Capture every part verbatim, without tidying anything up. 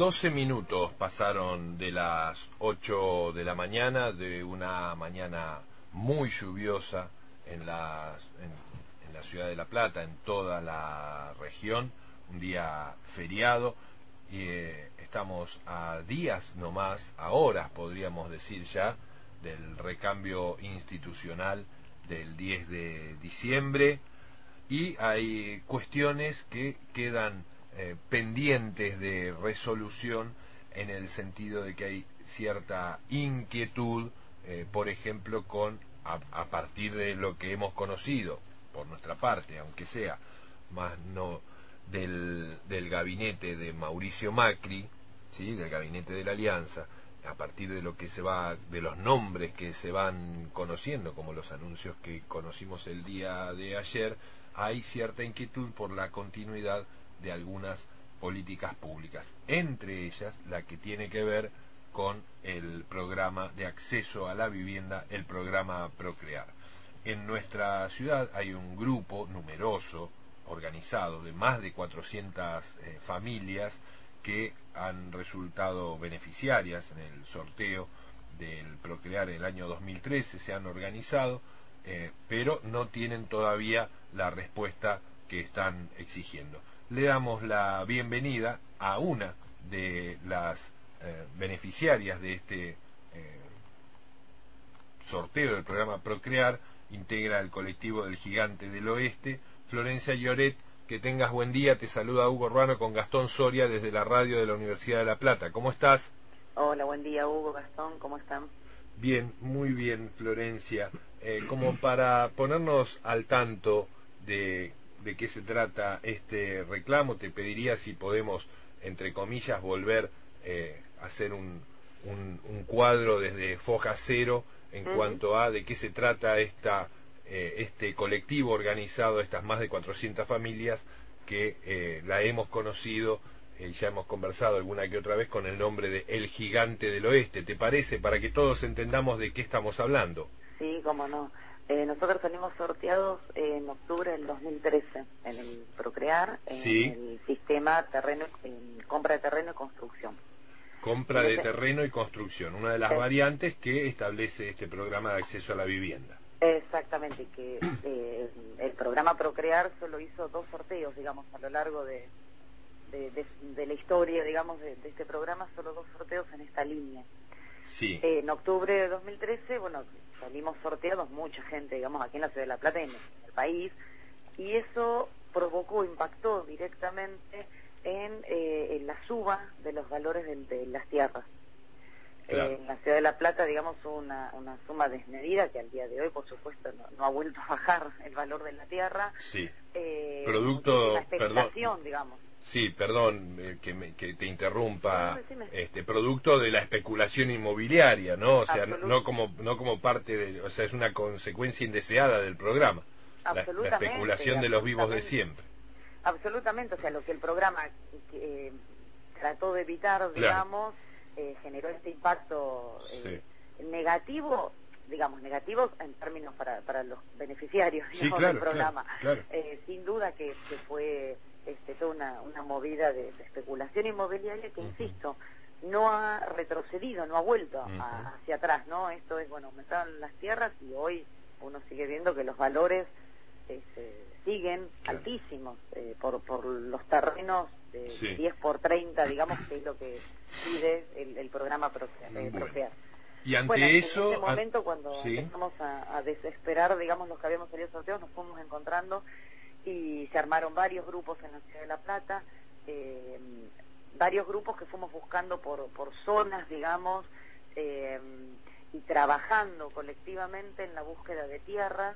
doce minutos pasaron de las ocho de la mañana, de una mañana muy lluviosa en la, en, en la ciudad de La Plata, en toda la región, un día feriado, y eh, estamos a días nomás, a horas podríamos decir ya, del recambio institucional del diez de diciembre, y hay cuestiones que quedan eh, pendientes de resolución, en el sentido de que hay cierta inquietud, eh, por ejemplo, con a, a partir de lo que hemos conocido por nuestra parte, aunque sea más no del, del gabinete de Mauricio Macri, ¿sí? Del gabinete de la Alianza, a partir de lo que se va, de los nombres que se van conociendo, como los anuncios que conocimos el día de ayer, hay cierta inquietud por la continuidad de algunas políticas públicas, entre ellas la que tiene que ver con el programa de acceso a la vivienda, el programa Procrear. En nuestra ciudad hay un grupo numeroso, organizado, de más de cuatrocientas eh, familias que han resultado beneficiarias en el sorteo del Procrear en el año dos mil trece, se han organizado, eh, pero no tienen todavía la respuesta que están exigiendo. Le damos la bienvenida a una de las eh, beneficiarias de este eh, sorteo del programa Procrear, integra el colectivo del Gigante del Oeste, Florencia Lloret. Que tengas buen día, te saluda Hugo Ruano con Gastón Soria desde la radio de la Universidad de La Plata. ¿Cómo estás? Hola, buen día Hugo, Gastón, ¿cómo están? Bien, muy bien, Florencia. Eh, como para ponernos al tanto de, de qué se trata este reclamo, te pediría si podemos, entre comillas, volver eh, a hacer un, un, un cuadro desde foja cero en uh-huh. cuanto a de qué se trata esta... este colectivo organizado, estas más de cuatrocientas familias que eh, la hemos conocido y eh, ya hemos conversado alguna que otra vez con el nombre de El Gigante del Oeste. ¿Te parece? Para que todos entendamos de qué estamos hablando. Sí, cómo no. Eh, nosotros salimos sorteados en octubre del dos mil trece en el Procrear, en sí. el sistema terreno, en compra de terreno y construcción. Compra de terreno y construcción, una de las es... variantes que establece este programa de acceso a la vivienda. Exactamente, que eh, el programa Procrear solo hizo dos sorteos, digamos, a lo largo de, de, de, de la historia, digamos, de, de este programa, solo dos sorteos en esta línea. Sí. Eh, en octubre de dos mil trece, bueno, salimos sorteados, mucha gente, digamos, aquí en la ciudad de La Plata y en el país, y eso provocó, impactó directamente en, eh, en la suba de los valores de, de las tierras. Claro. Eh, en la ciudad de La Plata, digamos, una, una suma desmedida que al día de hoy, por supuesto, no, no ha vuelto a bajar el valor de la tierra. Sí. Eh, Producto, especulación, perdón, digamos. Sí, perdón eh, que, me, que te interrumpa. No, no, este producto de la especulación inmobiliaria, ¿no? O sea, no, no como no como parte de, o sea, es una consecuencia indeseada del programa. La, la especulación de los vivos de siempre. Absolutamente, o sea, lo que el programa eh, trató de evitar, digamos. Claro. Eh, generó este impacto eh, sí. negativo, digamos, negativo en términos para, para los beneficiarios, digamos, sí, claro, del programa. Claro, claro. Eh, sin duda que, que fue este, toda una, una movida de, de especulación inmobiliaria que, uh-huh. insisto, no ha retrocedido, no ha vuelto uh-huh. a, hacia atrás, ¿no? Esto es, bueno, aumentaron las tierras y hoy uno sigue viendo que los valores este, siguen claro. altísimos eh, por, por los terrenos de sí. diez por treinta, digamos, que es lo que pide el, el programa Procrear. Eh, bueno. Procrear. Y ante bueno, eso... en ese momento, cuando ¿sí? empezamos a, a desesperar, digamos, los que habíamos salido sorteados, nos fuimos encontrando y se armaron varios grupos en la ciudad de La Plata, eh, varios grupos que fuimos buscando por, por zonas, digamos, eh, y trabajando colectivamente en la búsqueda de tierras,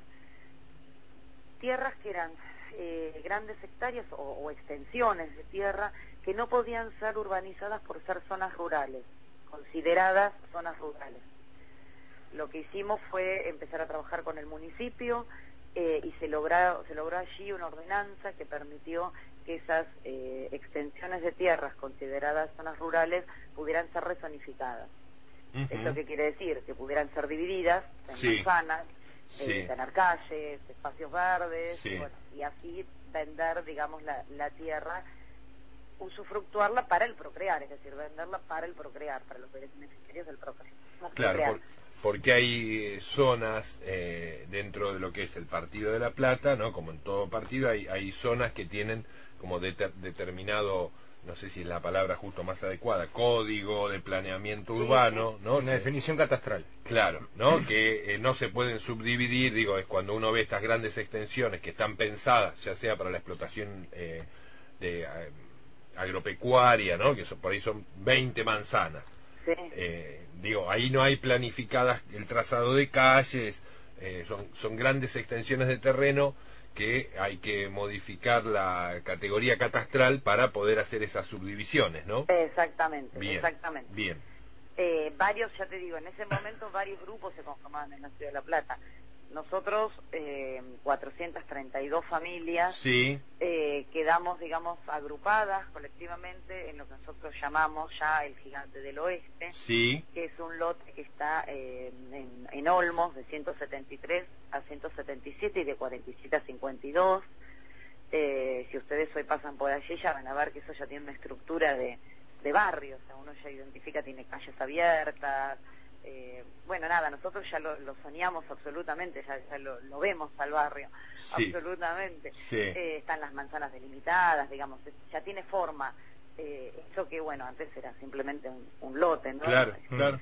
tierras que eran eh, grandes hectáreas o, o extensiones de tierra que no podían ser urbanizadas por ser zonas rurales, consideradas zonas rurales. Lo que hicimos fue empezar a trabajar con el municipio eh, y se logró, se logró allí una ordenanza que permitió que esas eh, extensiones de tierras consideradas zonas rurales pudieran ser rezonificadas. Uh-huh. ¿Esto qué quiere decir? Que pudieran ser divididas en sí. manzanas, sí. eh, tener calles, espacios verdes, sí. y, bueno, y así vender, digamos, la, la tierra usufructuarla para el procrear, es decir, venderla para el procrear, para los beneficiarios del procre- Claro, procrear. por- porque hay eh, zonas eh, dentro de lo que es el Partido de La Plata, ¿no? Como en todo partido, hay, hay zonas que tienen como deter- determinado, no sé si es la palabra justo más adecuada, código de planeamiento Sí, urbano, sí. ¿no? Una Se- definición catastral. Claro, ¿no? Que eh, no se pueden subdividir, digo, es cuando uno ve estas grandes extensiones que están pensadas, ya sea para la explotación eh, de eh, agropecuaria, ¿no? Que son, por ahí son veinte manzanas. Sí. Eh, digo, ahí no hay planificadas el trazado de calles, eh, son, son grandes extensiones de terreno que hay que modificar la categoría catastral para poder hacer esas subdivisiones, ¿no? Exactamente, Bien, exactamente. bien. Eh, varios, ya te digo, en ese momento varios grupos se conformaban en la Ciudad de La Plata. Nosotros, eh, cuatrocientas treinta y dos familias, Sí, eh, quedamos, digamos, agrupadas colectivamente en lo que nosotros llamamos ya el Gigante del Oeste, sí, que es un lote que está eh, en, en Olmos, de ciento setenta y tres a ciento setenta y siete y de cuarenta y siete a cincuenta y dos. Eh, si ustedes hoy pasan por allí ya van a ver que eso ya tiene una estructura de, de barrio, o sea, uno ya identifica, tiene calles abiertas, eh, bueno, nada, nosotros ya lo, lo soñamos absolutamente, ya, ya lo, lo vemos al barrio, sí, absolutamente. sí. Eh, están las manzanas delimitadas, digamos, ya tiene forma, eh, eso que, bueno, antes era simplemente un, un lote, ¿no? Claro, Este, claro.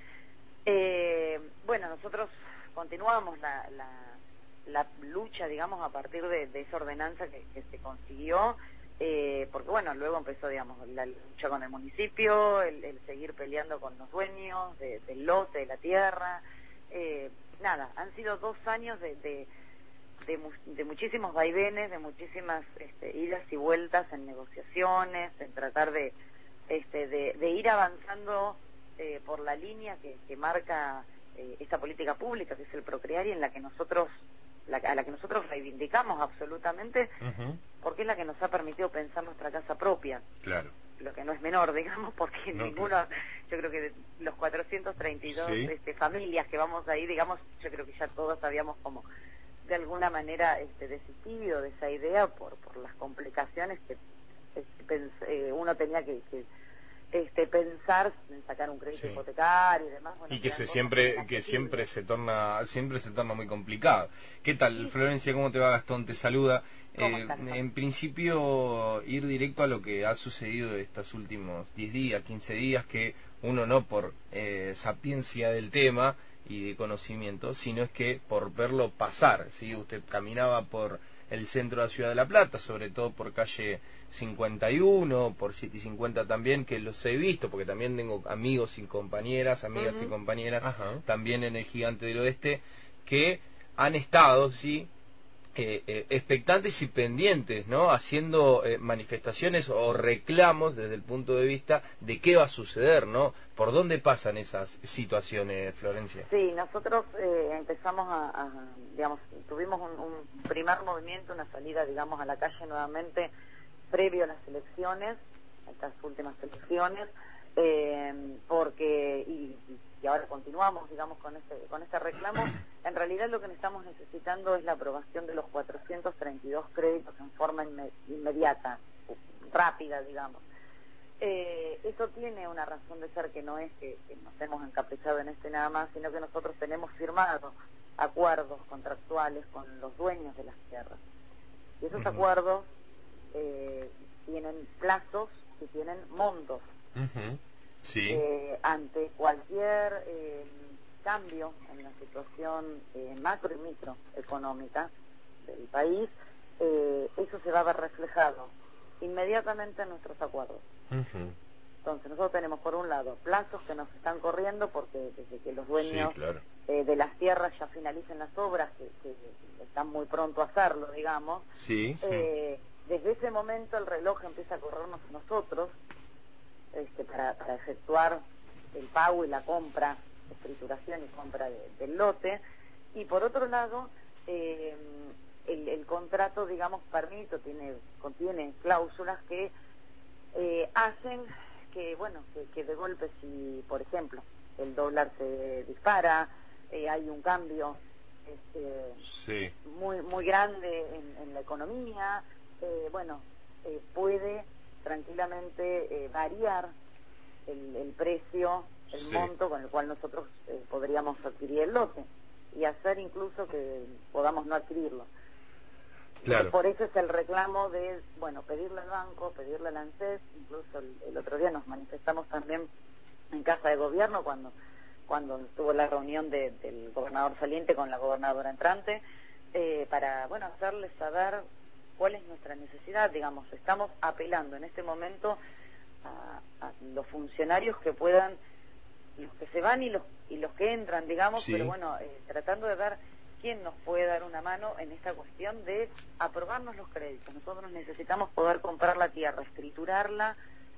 eh, bueno, nosotros continuamos la, la, la lucha, digamos, a partir de, de esa ordenanza que, que se consiguió, eh, porque bueno, luego empezó, digamos, la lucha con el municipio, el, el seguir peleando con los dueños de, del lote, de la tierra, eh, nada, han sido dos años de, de, de, mu de muchísimos vaivenes, de muchísimas este, idas y vueltas en negociaciones, en tratar de, este, de, de ir avanzando eh, por la línea que, que marca eh, esta política pública, que es el procrear, y en la que nosotros, la, a la que nosotros reivindicamos absolutamente, Ujú, porque es la que nos ha permitido pensar nuestra casa propia, claro. lo que no es menor, digamos, porque No, ninguno, claro. yo creo que de los cuatrocientas treinta y dos Sí. este, familias que vamos ahí, digamos, yo creo que ya todos habíamos como de alguna manera este, desistido de esa idea por, por las complicaciones que este, pens eh, uno tenía que, que este, pensar en sacar un crédito Sí. hipotecario y demás. Bueno, Y que eran se cosas siempre que inaccesibles. siempre se torna siempre se torna muy complicado. ¿Qué tal, Sí, Florencia? ¿Cómo te va? Gastón te saluda. ¿cómo Eh, estás, Gastón? en principio, ir directo a lo que ha sucedido estos últimos diez días, quince días, que uno no por eh, sapiencia del tema y de conocimiento, sino es que por verlo pasar, ¿sí? Usted caminaba por el centro de la ciudad de La Plata, sobre todo por calle cincuenta y uno, por siete y cincuenta también, que los he visto, porque también tengo amigos y compañeras, amigas y Ujú. compañeras, Ajá. también en el Gigante del Oeste, que han estado, sí, eh, eh, expectantes y pendientes, ¿no? Haciendo eh, manifestaciones o reclamos desde el punto de vista de qué va a suceder, ¿no? ¿Por dónde pasan esas situaciones, Florencia? Sí, nosotros eh, empezamos a, a, digamos, tuvimos un, un primer movimiento, una salida, digamos, a la calle nuevamente previo a las elecciones, a estas últimas elecciones, eh, porque, y, y ahora continuamos, digamos, con este, con este reclamo. En realidad lo que estamos necesitando es la aprobación de los cuatrocientos treinta y dos créditos en forma inme inmediata, rápida, digamos. Eh, eso tiene una razón de ser, que no es que, que nos hemos encaprichado en este nada más, sino que nosotros tenemos firmado acuerdos contractuales con los dueños de las tierras. Y esos Ujú. acuerdos eh, tienen plazos y tienen montos. Ujú, sí, Eh, ante cualquier eh, cambio en la situación eh, macro y microeconómica del país, eh, eso se va a ver reflejado inmediatamente en nuestros acuerdos. ujú, Entonces nosotros tenemos por un lado plazos que nos están corriendo, porque desde que los sí, dueños claro. eh, de las tierras ya finalicen las obras, que, que están muy pronto a hacerlo, digamos, Sí, eh, desde ese momento el reloj empieza a corrernos a nosotros este, para, para efectuar el pago y la compra, escrituración y compra de, del lote. Y por otro lado, eh, el, el contrato, digamos, permite, tiene, contiene cláusulas que eh, hacen que, bueno, que, que de golpe, si, por ejemplo, el dólar se dispara, eh, hay un cambio este, sí, muy muy grande en, en la economía, eh, bueno, eh, puede tranquilamente eh, variar el, el precio, el Sí. monto con el cual nosotros eh, podríamos adquirir el lote y hacer incluso que podamos no adquirirlo. Claro. Por eso es el reclamo de, bueno, pedirle al banco, pedirle al ANSES, incluso el, el otro día nos manifestamos también en Casa de Gobierno cuando cuando estuvo la reunión de, del gobernador saliente con la gobernadora entrante, eh, para, bueno, hacerles saber cuál es nuestra necesidad, digamos, estamos apelando en este momento a, a los funcionarios que puedan, los que se van y los y los que entran, digamos, Sí. pero bueno, eh, tratando de ver quién nos puede dar una mano en esta cuestión de aprobarnos los créditos. Nosotros necesitamos poder comprar la tierra, escriturarla,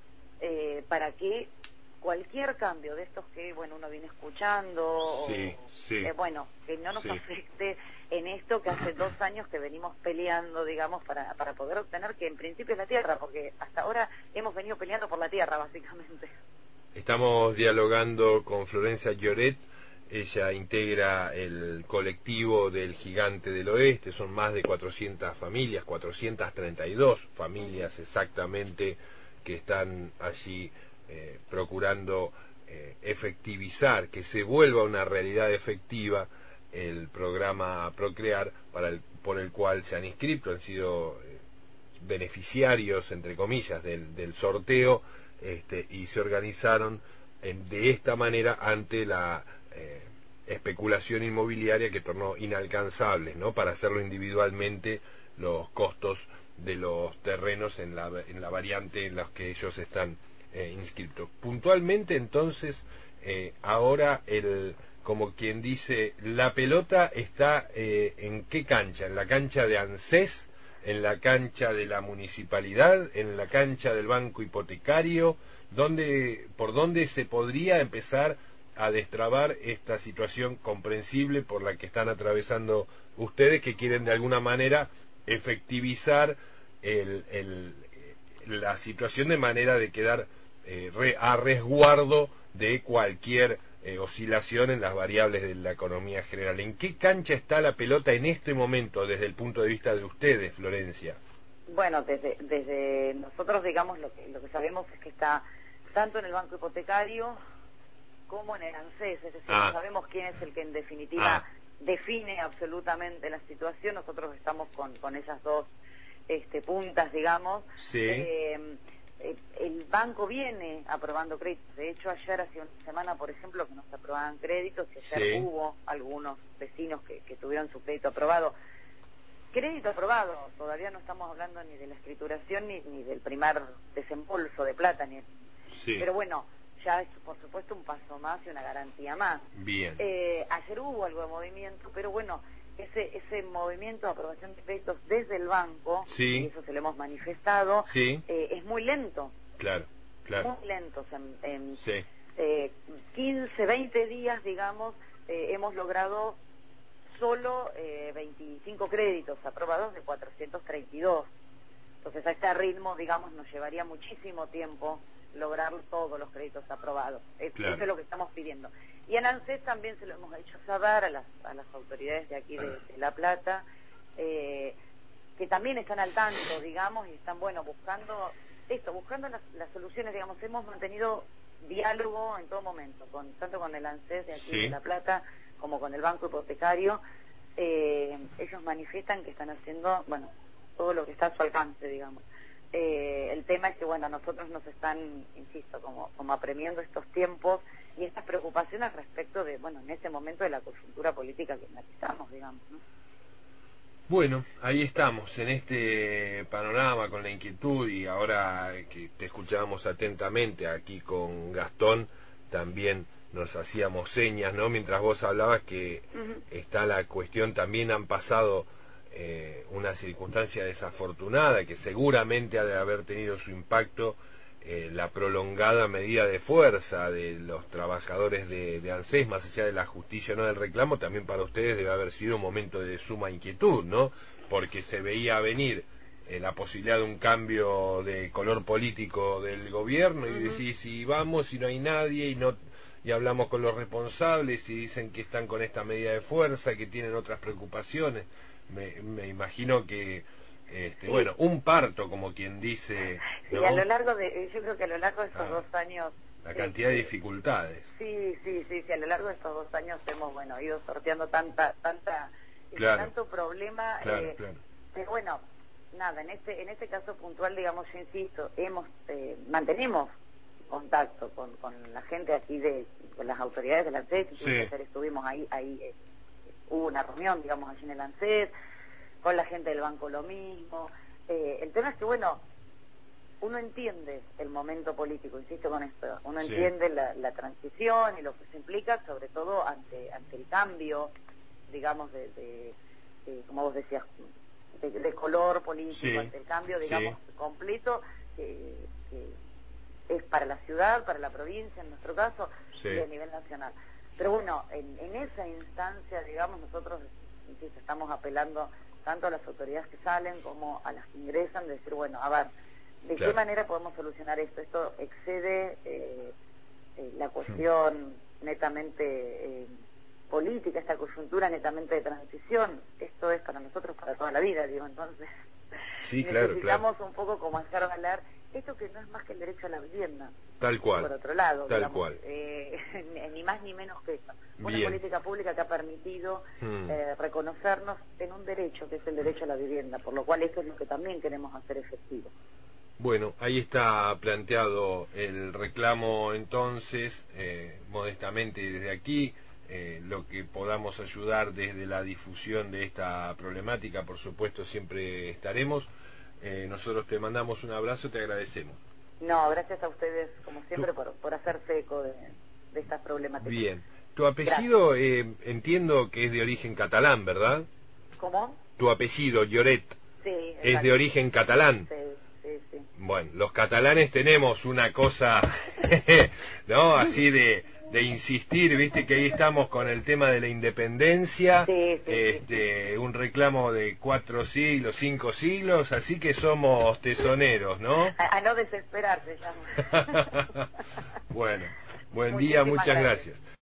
eh, para que cualquier cambio de estos que, bueno, uno viene escuchando, Sí, o, sí. eh, bueno, que no nos Sí. afecte en esto que hace dos años que venimos peleando, digamos, para, para poder obtener que en principio es la tierra, porque hasta ahora hemos venido peleando por la tierra, básicamente. Estamos dialogando con Florencia Lloret. Ella integra el colectivo del Gigante del Oeste. Son más de cuatrocientas familias, cuatrocientas treinta y dos familias exactamente, que están allí eh, procurando eh, efectivizar, que se vuelva una realidad efectiva el programa Procrear, para el, por el cual se han inscrito, han sido eh, beneficiarios, entre comillas, del, del sorteo, este, y se organizaron en, de esta manera ante la eh, especulación inmobiliaria, que tornó inalcanzables, ¿no?, para hacerlo individualmente los costos de los terrenos en la, en la variante en la que ellos están eh, inscritos. Puntualmente, entonces, eh, ahora el, como quien dice, la pelota está eh, ¿en qué cancha? ¿En la cancha de ANSES? ¿En la cancha de la municipalidad? ¿En la cancha del banco hipotecario? ¿Dónde, por dónde se podría empezar a destrabar esta situación comprensible por la que están atravesando ustedes, que quieren de alguna manera efectivizar el, el, la situación de manera de quedar eh, re, a resguardo de cualquier eh, oscilación en las variables de la economía general? ¿En qué cancha está la pelota en este momento desde el punto de vista de ustedes, Florencia? Bueno, desde desde nosotros, digamos, lo que lo que sabemos es que está tanto en el banco hipotecario como en el ANSES, es decir, Ah. no sabemos quién es el que en definitiva Ah. define absolutamente la situación. Nosotros estamos con, con esas dos este, puntas, digamos. Sí. Eh, eh, el banco viene aprobando créditos. De hecho, ayer hacía una semana, por ejemplo, que nos aprobaban créditos, y ayer Sí. hubo algunos vecinos que, que tuvieron su crédito aprobado. Crédito aprobado, todavía no estamos hablando ni de la escrituración ni, ni del primer desembolso de plata, ni, Sí. pero bueno, ya es por supuesto un paso más y una garantía más. Bien. Eh, ayer hubo algo de movimiento, pero bueno, ese ese movimiento de aprobación de créditos desde el banco, Sí. y eso se lo hemos manifestado, Sí. eh, es muy lento, Claro, claro. muy lento. O sea, en, en Sí. eh, quince, veinte días, digamos, eh, hemos logrado solo eh, veinticinco créditos aprobados de cuatrocientos treinta y dos. Entonces, a este ritmo, digamos, nos llevaría muchísimo tiempo lograr todos los créditos aprobados. Es, Claro. Eso es lo que estamos pidiendo. Y en ANSES también se lo hemos hecho saber a las, a las autoridades de aquí de, de La Plata, eh, que también están al tanto, digamos, y están, bueno, buscando esto, buscando las, las soluciones, digamos. Hemos mantenido diálogo en todo momento, con tanto con el ANSES de aquí Sí. de La Plata como con el banco hipotecario. Eh, ellos manifiestan que están haciendo, bueno, todo lo que está a su alcance, digamos. Eh, el tema es que, bueno, a nosotros nos están, insisto, como, como apremiando estos tiempos y estas preocupaciones respecto de, bueno, en este momento de la coyuntura política que en la que estamos, digamos, ¿no? Bueno, ahí estamos, en este panorama, con la inquietud, y ahora que te escuchábamos atentamente aquí con Gastón, también nos hacíamos señas, ¿no?, mientras vos hablabas, que Uh-huh. está la cuestión, también han pasado eh, una circunstancia desafortunada que seguramente ha de haber tenido su impacto, eh, la prolongada medida de fuerza de los trabajadores de, de ANSES, más allá de la justicia, no del reclamo. También para ustedes debe haber sido un momento de suma inquietud, ¿no?, porque se veía venir eh, la posibilidad de un cambio de color político del gobierno, y Uh-huh. decís, si vamos y no hay nadie, y no y hablamos con los responsables y dicen que están con esta medida de fuerza, que tienen otras preocupaciones. Me, me imagino que Este, bueno, un parto, como quien dice, ¿no? Y a lo largo de, yo creo que a lo largo de estos ah, dos años... La cantidad de dificultades. Sí, sí, sí, sí, a lo largo de estos dos años hemos, bueno, ido sorteando tanta, tanta, claro, tanto problema. Claro, eh, claro. Pero bueno, nada, en este, en este caso puntual, digamos, yo insisto, hemos, eh, mantenemos contacto con, con la gente aquí de, con las autoridades del ANSES, sí. Ayer estuvimos ahí, ahí eh, hubo una reunión, digamos, allí en el ANSES, con la gente del banco lo mismo. Eh, el tema es que, bueno, uno entiende el momento político, insisto con esto, uno sí. entiende la, la transición y lo que se implica, sobre todo ante ante el cambio, digamos, de, de, de como vos decías, de, de color político, sí. ante el cambio, digamos, sí. completo, que, que es para la ciudad, para la provincia, en nuestro caso, sí. y a nivel nacional. Pero bueno, en, en esa instancia, digamos, nosotros, insisto, estamos apelando tanto a las autoridades que salen como a las que ingresan, de decir, bueno, a ver, ¿de claro. qué manera podemos solucionar esto? Esto excede eh, eh, la cuestión sí. netamente eh, política, esta coyuntura netamente de transición. Esto es para nosotros para toda la vida, digo, entonces sí, claro, necesitamos claro. un poco como hacer valer esto que no es más que el derecho a la vivienda. Tal cual. Por otro lado, tal digamos, cual. Eh, ni más ni menos que eso. Una Bien. política pública que ha permitido hmm. eh, reconocernos en un derecho, que es el derecho a la vivienda, por lo cual eso es lo que también queremos hacer efectivo. Bueno, ahí está planteado el reclamo entonces, eh, modestamente desde aquí, eh, lo que podamos ayudar desde la difusión de esta problemática, por supuesto siempre estaremos. Eh, nosotros te mandamos un abrazo, te agradecemos. No, gracias a ustedes, como siempre, por, por hacerse eco de, de estas problemáticas. Bien. Tu apellido eh, entiendo que es de origen catalán, ¿verdad? ¿Cómo? Tu apellido, Lloret, sí, es de origen catalán. Sí, sí, sí. Bueno, los catalanes tenemos una cosa, ¿no? Así de, de insistir, viste que ahí estamos con el tema de la independencia, sí, sí, este, sí. un reclamo de cuatro siglos, cinco siglos, así que somos tesoneros, ¿no? A, a no desesperarse, ya. Bueno, buen día, muchas gracias. gracias.